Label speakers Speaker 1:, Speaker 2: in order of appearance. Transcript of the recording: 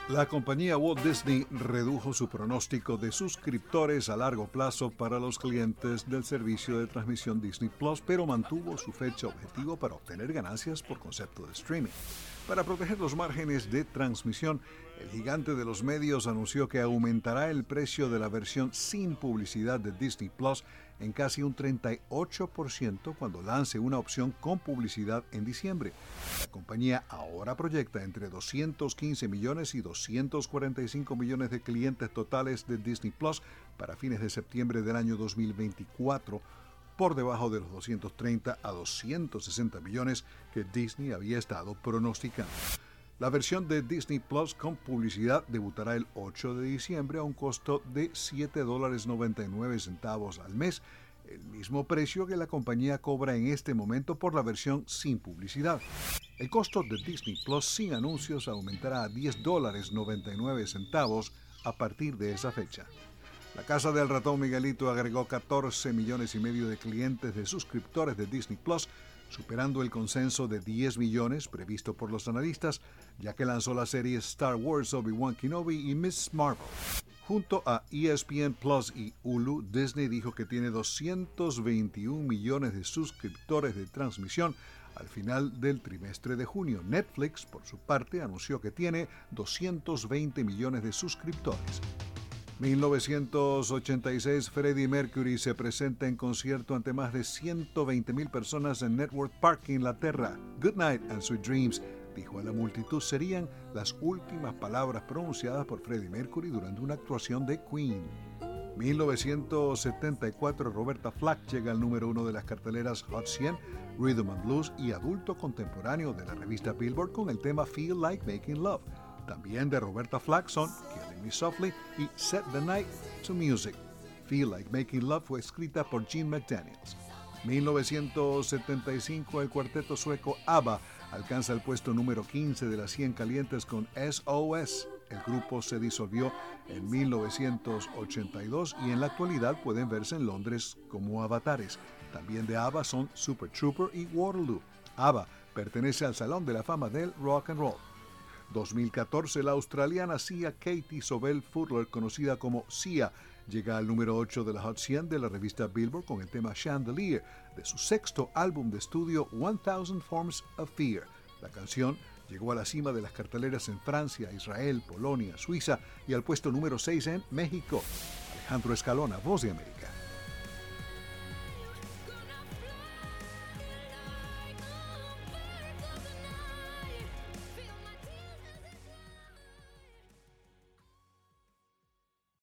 Speaker 1: La compañía Walt Disney redujo su pronóstico de suscriptores a largo plazo para los clientes del servicio de transmisión Disney Plus, pero mantuvo su fecha objetivo para obtener ganancias por concepto de streaming. Para proteger los márgenes de transmisión, el gigante de los medios anunció que aumentará el precio de la versión sin publicidad de Disney Plus en casi un 38% cuando lance una opción con publicidad en diciembre. La compañía ahora proyecta entre 215 millones y 245 millones de clientes totales de Disney Plus para fines de septiembre del año 2024, por debajo de los 230 a 260 millones que Disney había estado pronosticando. La versión de Disney Plus con publicidad debutará el 8 de diciembre a un costo de $7.99 al mes, el mismo precio que la compañía cobra en este momento por la versión sin publicidad. El costo de Disney Plus sin anuncios aumentará a $10.99 a partir de esa fecha. La Casa del Ratón Miguelito agregó 14 millones y medio de clientes de suscriptores de Disney Plus, superando el consenso de 10 millones previsto por los analistas, ya que lanzó la serie Star Wars Obi-Wan Kenobi y Ms. Marvel. Junto a ESPN Plus y Hulu, Disney dijo que tiene 221 millones de suscriptores de transmisión al final del trimestre de junio. Netflix, por su parte, anunció que tiene 220 millones de suscriptores. 1986, Freddie Mercury se presenta en concierto ante más de 120,000 personas en Network Park, Inglaterra. Good night and sweet dreams, dijo a la multitud, serían las últimas palabras pronunciadas por Freddie Mercury durante una actuación de Queen. 1974, Roberta Flack llega al número 1 de las carteleras Hot 100, Rhythm and Blues y Adulto Contemporáneo de la revista Billboard con el tema Feel Like Making Love. También de Roberta Flack son Killing Me Softly y Set the Night to Music. Feel Like Making Love fue escrita por Gene McDaniels. 1975, el cuarteto sueco ABBA alcanza el puesto número 15 de las 100 calientes con SOS. El grupo se disolvió en 1982 y en la actualidad pueden verse en Londres como avatares. También de ABBA son Super Trooper y Waterloo. ABBA pertenece al Salón de la Fama del Rock and Roll. 2014, la australiana Sia Katie Sobel Furler, conocida como Sia, llega al número 8 de la Hot 100 de la revista Billboard con el tema Chandelier de su sexto álbum de estudio 1000 Forms of Fear. La canción llegó a la cima de las carteleras en Francia, Israel, Polonia, Suiza y al puesto número 6 en México. Alejandro Escalona, Voz de América.